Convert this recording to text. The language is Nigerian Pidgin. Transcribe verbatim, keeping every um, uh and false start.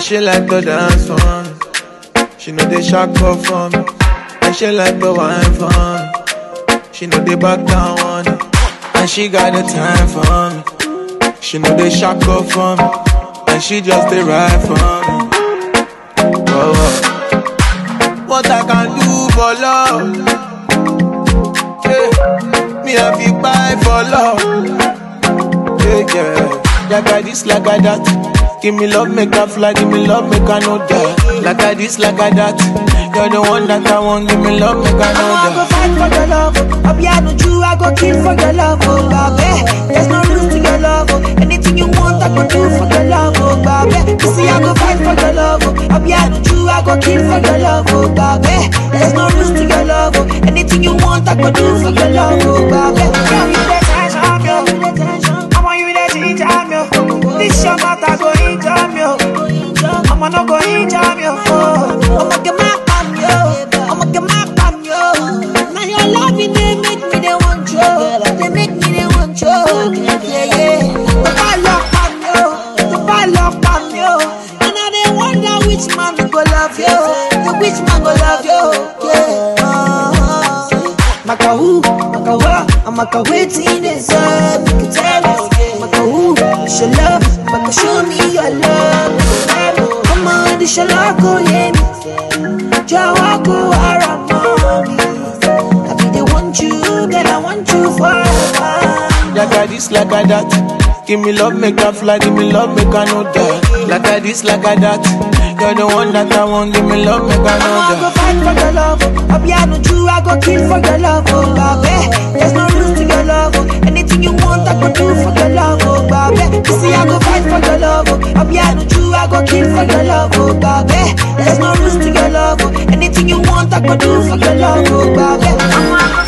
she like to dance for me. She know they shock up for me. And she like to wine for me. She know they back down on it. And she got the time for me. She know they shock up for me. And she just they ride for me. Oh, oh. What I can do for love, yeah. Me I feel buy for love, yeah, yeah. Like I this, like I that. Give me love, make a fly. Give me love, make a know that. Like I this, like I that. You're the one that I want. Give me love, make a know that. I go fight for your love. I'll be out with you. I go kill for your love, oh baby. There's no rules to your love. Oh. Anything you want, I go do for your love, oh baby. You see, I go fight for your love. Oh. I'll be out with you. I go kill for your love, oh baby. There's no rules to your love. Oh. Anything you want, I go do for your love, oh baby. Girl, you the tension, girl. I want you to change, I'm yo. This your matter, go in jam yo. I'ma not go in jam yo. I'ma get my pam yo. I'ma get my pam yo. Now your loving they make me they want you. They make me they want you. Yeah yeah. The ball lock pam yo. The ball lock pam yo. And now they wonder which man go love you. The which man go love you. Yeah. Uh-huh. Maka who, maka wa, maka waiting inside. You can tell us. Maka who, it's your love. Maka show me your love. Come on, it's your love, go yeah. Jawako aramoni. I be they want you, then I want you forever. Like I this, like I that. Give me love, make a fly. Give me love, make a know that. Like I this, like I that. You're the one that I want. Give me love, make a know that. I go fight for your love. I'll be out with you. I go kill for your love, oh baby. There's no rules to your love. Oh. Anything you want, I go do for your love, oh baby. You see, I go fight for your love. Oh. I'll be out with you. I go kill for your love, oh baby. There's no rules to your love. Oh. Anything you want, I go do for your love, oh baby.